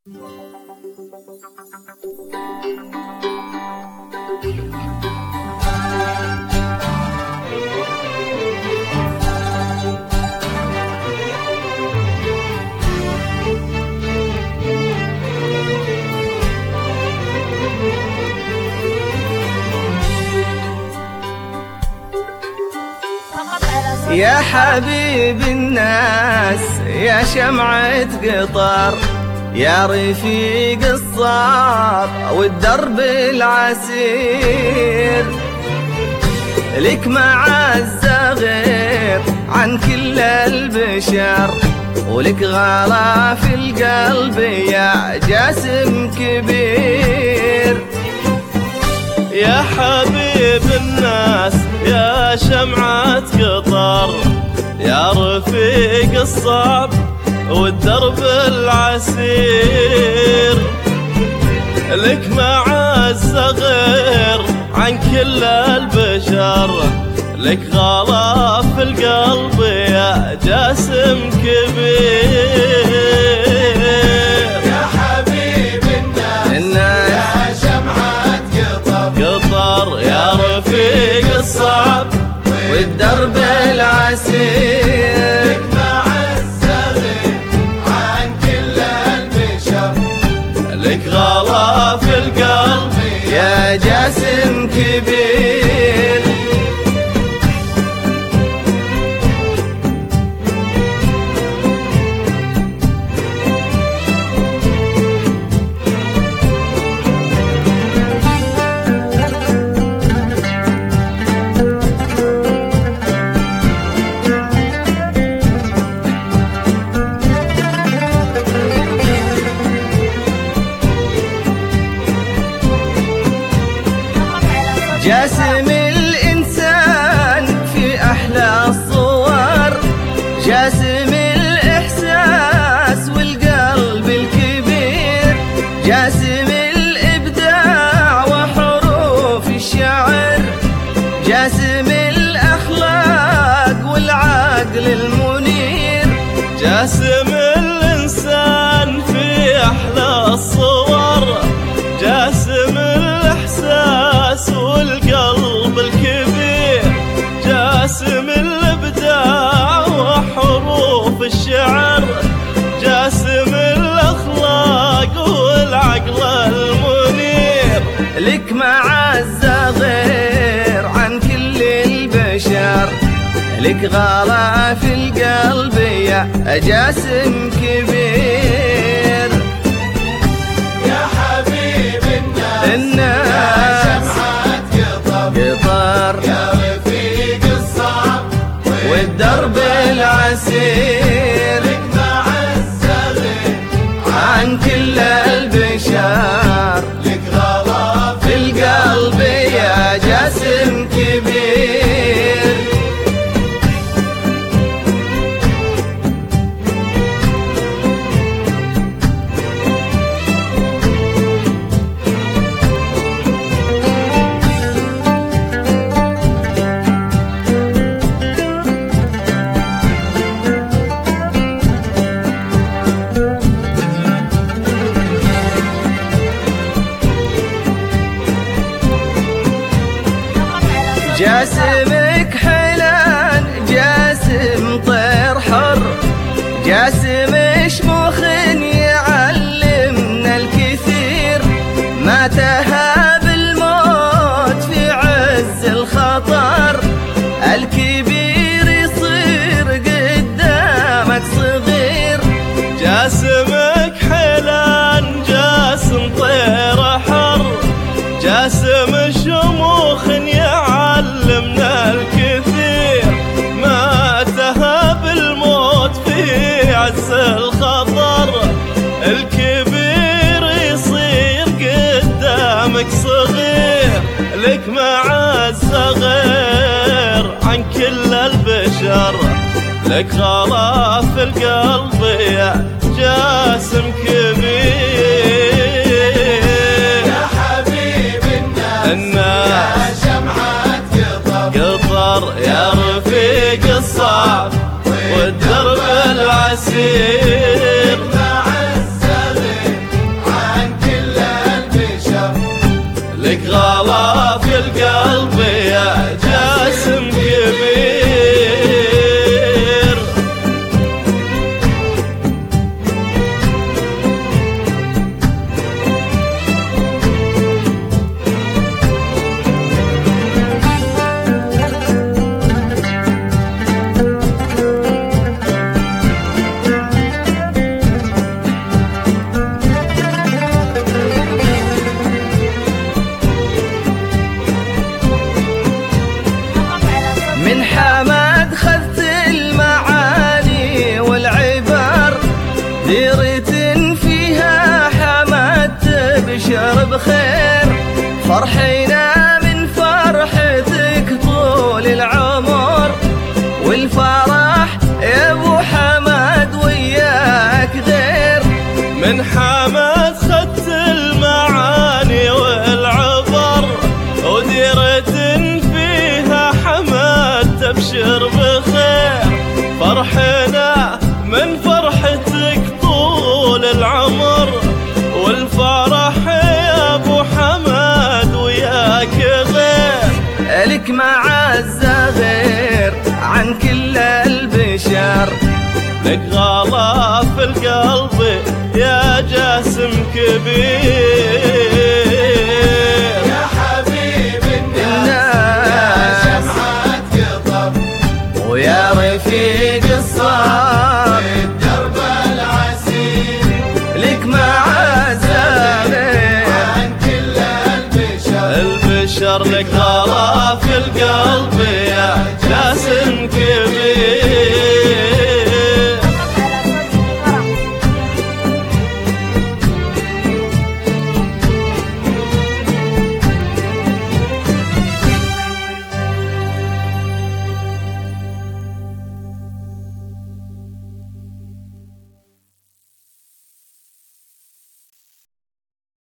يا حبيب الناس يا شمعة قطر، يا رفيق الصعب والدرب العسير، لك معزة غير عن كل البشر، ولك غلا في القلب يا جاسم كبير. يا حبيب الناس يا شمعة قطر، يا رفيق الصعب والدرب العسير، لك معزة غير عن كل البشر، لك غلا في القلب يا جاسم كبير. يا حبيب الناس يا شمعة قطر، يا رفيق الصعب والدرب العسير، لك معزة غير عن كل البشر، لك غلا في القلب يا جاسم كبير. جاسم الإنسان في أحلى الصور، جاسم الإحساس والقلب الكبير، جاسم الإبداع وحروف الشعر، جاسم الأخلاق والعقل المنير، جاسم الإنسان في أحلى الصور، جاسم الإحساس والقلب الكبير، جاسم الإبداع وحروف الشعر، جاسم الأخلاق والعقل المنير، لك معزة غير عن كل البشر، لك غلا في القلب يا جاسم كبير. يا حبيب الناس يا شمعة قطر، يا رفيق الصعب والدرب العسير، لك معزة غير عن كل البشر، لك غلا في القلب يا جاسم كبير. جاسمك حلال جاسم طير حر، جاسم شموخ يعلمنا الكثير، ما تهاب الموت في عز الخطر، الكبير يصير قدامك صغير. جاسمك حلال جاسم طير حر، جاسم شموخ يعلمنا الكثير، ما تهاب الموت في عز الخطر، الكبير يصير قدامك صغير، لك معزة غير عن كل البشر، لك غلا في القلب يا جاسم كبير. يا حبيب الناس يا شمعة قطر، يا رفيق الصعب والدرب العسير، معزة لك غلا في القلب يا جاسم كبير. من حمد خذت المعاني والعبر، ديرة فيها حمد تبشر بخير، فرحنا من فرحتك طول العمر، والفرح يا ابو حمد وياك غير. من حمد خدت المعاني والعبر، وديرة فيها حمد تبشر بخير، فرحنا من فرحتك طول العمر، والفرح يا ابو حمد وياك غير. لك معزة غير عن كل البشر، لك غلا في القلب يا جاسم كبير.